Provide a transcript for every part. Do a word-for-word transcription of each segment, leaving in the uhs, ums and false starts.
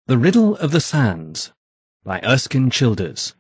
The Riddle of the Sands by Erskine Childers.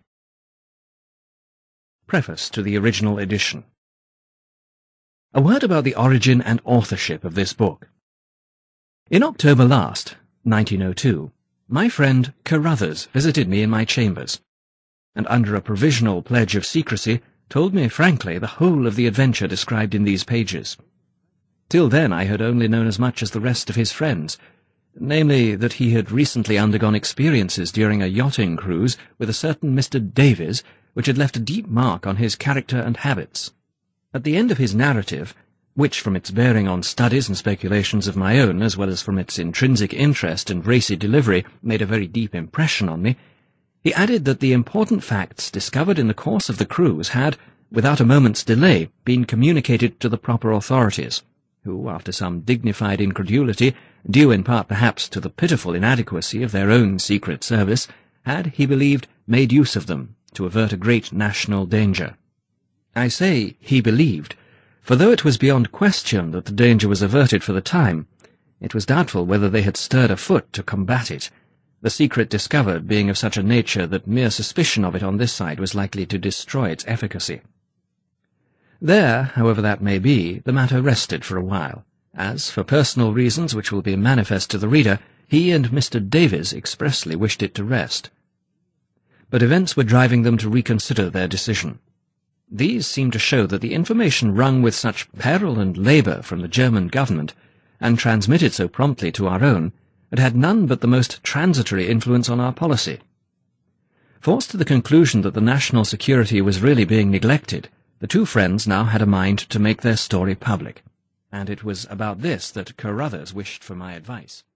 Preface to the original edition. A word about the origin and authorship of this book. In October last, nineteen oh two, my friend Carruthers visited me in my chambers, and under a provisional pledge of secrecy told me frankly the whole of the adventure described in these pages. Till then I had only known as much as the rest of his friends, namely that he had recently undergone experiences during a yachting cruise with a certain Mister Davies, which had left a deep mark on his character and habits. At the end of his narrative, which from its bearing on studies and speculations of my own, as well as from its intrinsic interest and racy delivery, made a very deep impression on me, he added that the important facts discovered in the course of the cruise had, without a moment's delay, been communicated to the proper authorities, who, after some dignified incredulity, due in part perhaps to the pitiful inadequacy of their own secret service, had, he believed, made use of them to avert a great national danger. I say he believed, for though it was beyond question that the danger was averted for the time, it was doubtful whether they had stirred a foot to combat it, the secret discovered being of such a nature that mere suspicion of it on this side was likely to destroy its efficacy. There, however that may be, the matter rested for a while, as, for personal reasons which will be manifest to the reader, he and Mister Davies expressly wished it to rest. But events were driving them to reconsider their decision. These seemed to show that the information wrung with such peril and labour from the German government, and transmitted so promptly to our own, had had none but the most transitory influence on our policy. Forced to the conclusion that the national security was really being neglected, the two friends now had a mind to make their story public, and it was about this that Carruthers wished for my advice.